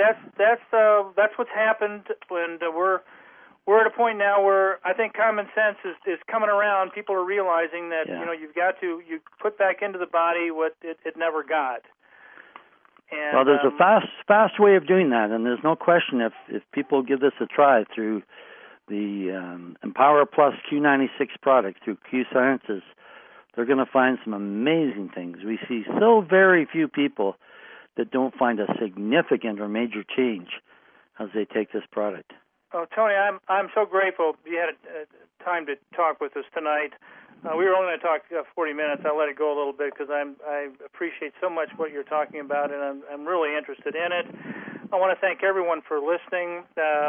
that's what's happened, and we're at a point now where I think common sense is coming around. People are realizing that you put back into the body what it never got. And, well, there's a fast way of doing that, and there's no question if people give this a try through the Empower Plus Q96 product through Q Sciences, they're going to find some amazing things. We see so very few people that don't find a significant or major change as they take this product. Oh, Tony, I'm so grateful you had time to talk with us tonight. We were only going to talk 40 minutes. I'll let it go a little bit because I appreciate so much what you're talking about, and I'm really interested in it. I want to thank everyone for listening.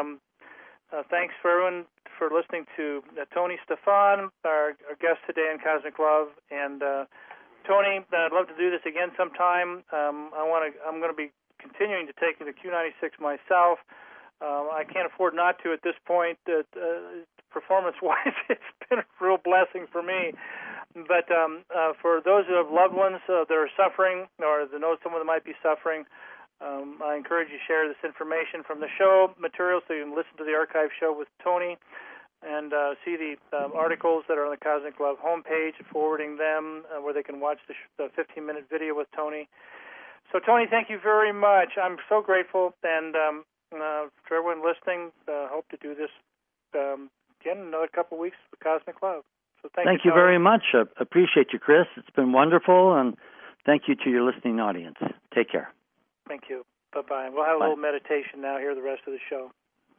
Thanks for everyone for listening to Tony Stephan, our guest today in Cosmic Love. And Tony, I'd love to do this again sometime. I'm going to be continuing to take the Q96 myself. I can't afford not to at this point. Performance-wise, it's been a real blessing for me. But for those who have loved ones that are suffering or that know someone that might be suffering, I encourage you to share this information from the show material so you can listen to the archive show with Tony and see the articles that are on the Cosmic Love homepage, forwarding them where they can watch the 15-minute video with Tony. So, Tony, thank you very much. I'm so grateful, and for everyone listening, hope to do this again in another couple of weeks with Cosmic Love. So thank you very much. I appreciate you, Chris. It's been wonderful, and thank you to your listening audience. Take care. Thank you. Bye-bye. We'll have a little meditation now here the rest of the show.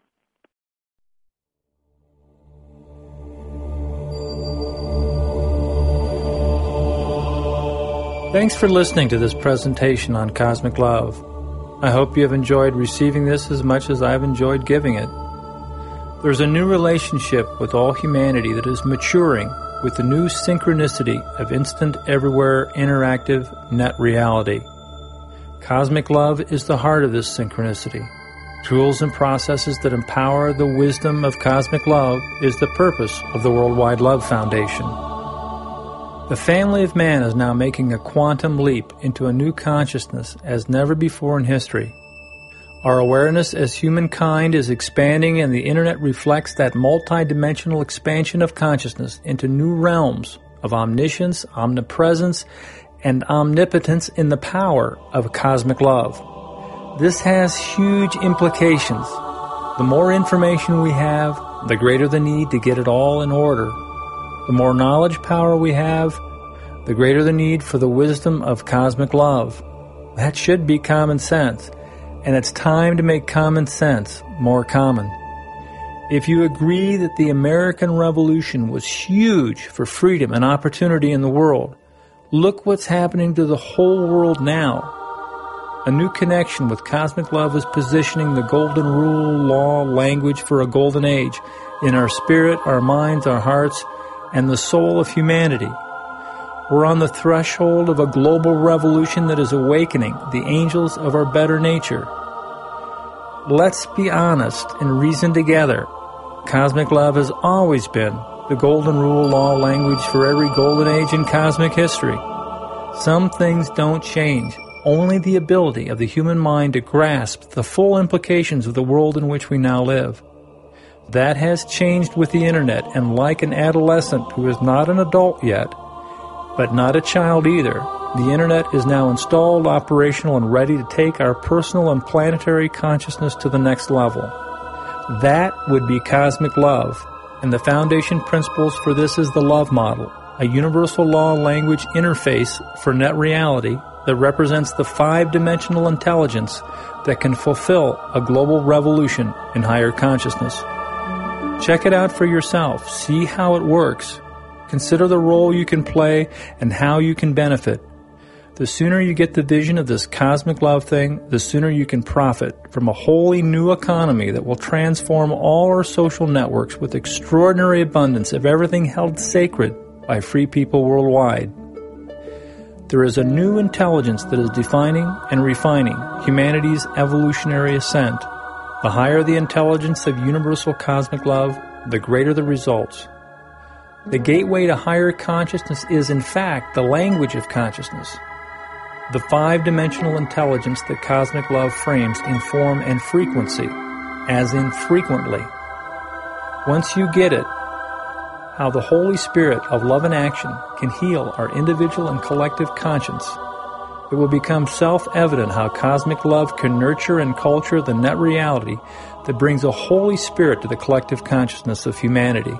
Thanks for listening to this presentation on Cosmic Love. I hope you have enjoyed receiving this as much as I've enjoyed giving it. There's a new relationship with all humanity that is maturing with the new synchronicity of instant, everywhere, interactive net reality. Cosmic Love is the heart of this synchronicity. Tools and processes that empower the wisdom of Cosmic Love is the purpose of the Worldwide Love Foundation. The family of man is now making a quantum leap into a new consciousness as never before in history. Our awareness as humankind is expanding, and the Internet reflects that multidimensional expansion of consciousness into new realms of omniscience, omnipresence, and omnipotence in the power of Cosmic Love. This has huge implications. The more information we have, the greater the need to get it all in order. The more knowledge power we have, the greater the need for the wisdom of Cosmic Love. That should be common sense, and it's time to make common sense more common. If you agree that the American Revolution was huge for freedom and opportunity in the world, look what's happening to the whole world now. A new connection with cosmic love is positioning the golden rule, law, language for a golden age in our spirit, our minds, our hearts, and the soul of humanity. We're on the threshold of a global revolution that is awakening the angels of our better nature. Let's be honest and reason together. Cosmic love has always been the golden rule, law, language for every golden age in cosmic history. Some things don't change. Only the ability of the human mind to grasp the full implications of the world in which we now live. That has changed with the Internet, and like an adolescent who is not an adult yet, but not a child either, the Internet is now installed, operational, and ready to take our personal and planetary consciousness to the next level. That would be cosmic love, and the foundation principles for this is the love model, a universal law language interface for net reality that represents the 5-dimensional intelligence that can fulfill a global revolution in higher consciousness. Check it out for yourself. See how it works. Consider the role you can play and how you can benefit. The sooner you get the vision of this cosmic love thing, the sooner you can profit from a wholly new economy that will transform all our social networks with extraordinary abundance of everything held sacred by free people worldwide. There is a new intelligence that is defining and refining humanity's evolutionary ascent. The higher the intelligence of universal cosmic love, the greater the results. The gateway to higher consciousness is, in fact, the language of consciousness. The 5-dimensional intelligence that cosmic love frames in form and frequency, as in frequently. Once you get it, how the Holy Spirit of love and action can heal our individual and collective conscience, it will become self-evident how cosmic love can nurture and culture the net reality that brings a Holy Spirit to the collective consciousness of humanity.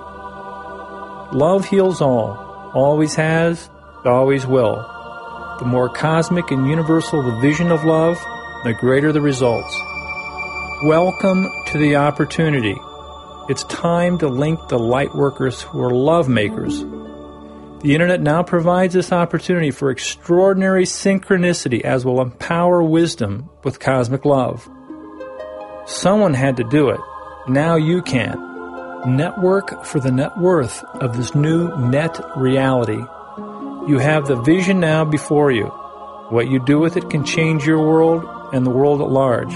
Love heals all, always has, always will. The more cosmic and universal the vision of love, the greater the results. Welcome to the opportunity. It's time to link the light workers who are love makers. The Internet now provides this opportunity for extraordinary synchronicity as will empower wisdom with cosmic love. Someone had to do it. Now you can. Network for the net worth of this new net reality. You have the vision now before you. What you do with it can change your world and the world at large.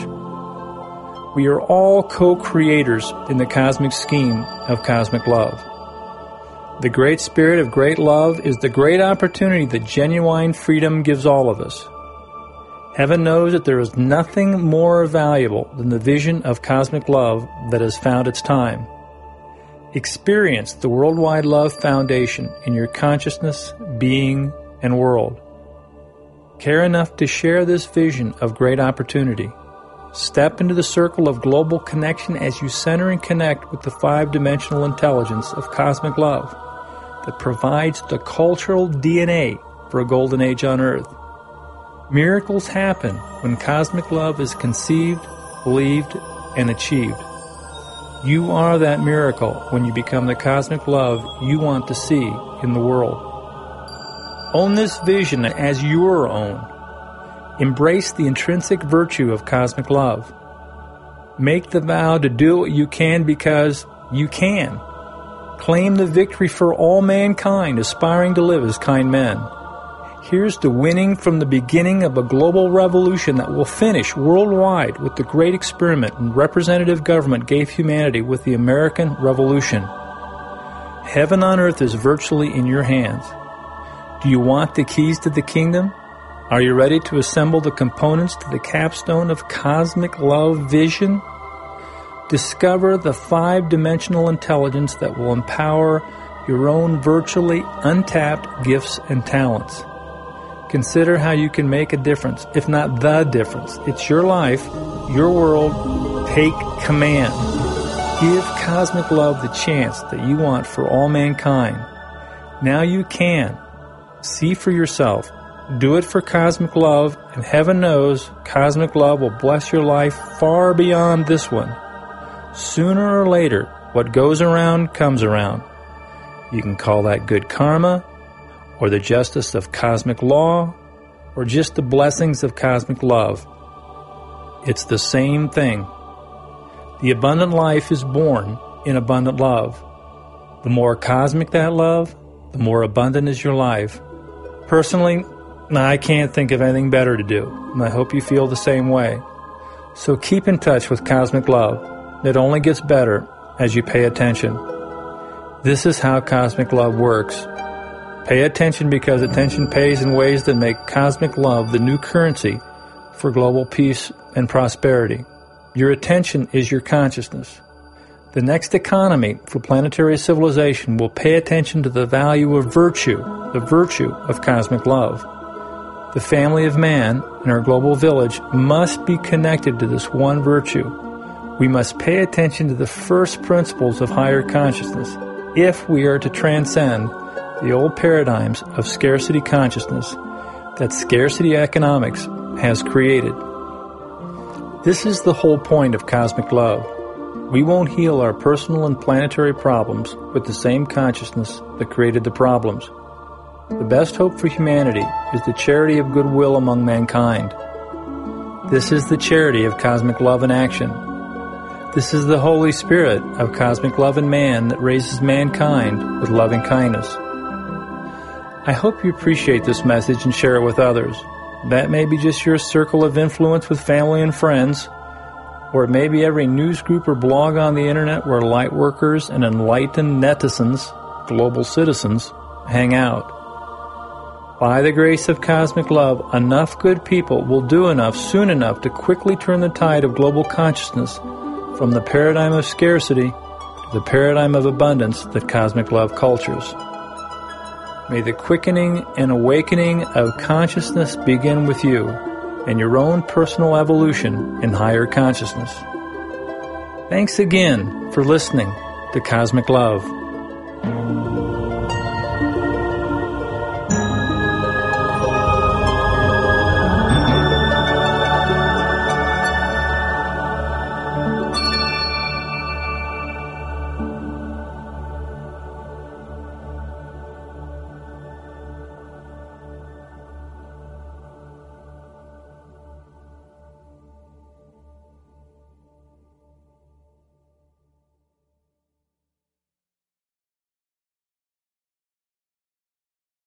We are all co-creators in the cosmic scheme of cosmic love. The great spirit of great love is the great opportunity that genuine freedom gives all of us. Heaven knows that there is nothing more valuable than the vision of cosmic love that has found its time. Experience the Worldwide Love Foundation in your consciousness, being, and world. Care enough to share this vision of great opportunity. Step into the circle of global connection as you center and connect with the 5-dimensional intelligence of cosmic love that provides the cultural DNA for a golden age on Earth. Miracles happen when cosmic love is conceived, believed, and achieved. You are that miracle when you become the cosmic love you want to see in the world. Own this vision as your own. Embrace the intrinsic virtue of cosmic love. Make the vow to do what you can because you can. Claim the victory for all mankind aspiring to live as kind men. Here's to winning from the beginning of a global revolution that will finish worldwide with the great experiment and representative government gave humanity with the American Revolution. Heaven on earth is virtually in your hands. Do you want the keys to the kingdom? Are you ready to assemble the components to the capstone of cosmic love vision? Discover the 5-dimensional intelligence that will empower your own virtually untapped gifts and talents. Consider how you can make a difference, if not the difference. It's your life, your world. Take command. Give cosmic love the chance that you want for all mankind. Now you can. See for yourself. Do it for cosmic love, and heaven knows cosmic love will bless your life far beyond this one. Sooner or later, What goes around comes around. You can call that good karma, or the justice of cosmic law, or just the blessings of cosmic love. It's the same thing. The abundant life is born in abundant love. The more cosmic that love, the more abundant is your life. Personally, I can't think of anything better to do, and I hope you feel the same way. So keep in touch with cosmic love. It only gets better as you pay attention. This is how cosmic love works. Pay attention because attention pays in ways that make cosmic love the new currency for global peace and prosperity. Your attention is your consciousness. The next economy for planetary civilization will pay attention to the value of virtue, the virtue of cosmic love. The family of man in our global village must be connected to this one virtue. We must pay attention to the first principles of higher consciousness if we are to transcend the old paradigms of scarcity consciousness that scarcity economics has created. This is the whole point of cosmic love. We won't heal our personal and planetary problems with the same consciousness that created the problems. The best hope for humanity is the charity of goodwill among mankind. This is the charity of cosmic love in action. This is the Holy Spirit of cosmic love in man that raises mankind with loving kindness. I hope you appreciate this message and share it with others. That may be just your circle of influence with family and friends, or it may be every news group or blog on the internet where light workers and enlightened netizens, global citizens, hang out. By the grace of cosmic love, enough good people will do enough soon enough to quickly turn the tide of global consciousness from the paradigm of scarcity to the paradigm of abundance that cosmic love cultures. May the quickening and awakening of consciousness begin with you and your own personal evolution in higher consciousness. Thanks again for listening to Cosmic Love.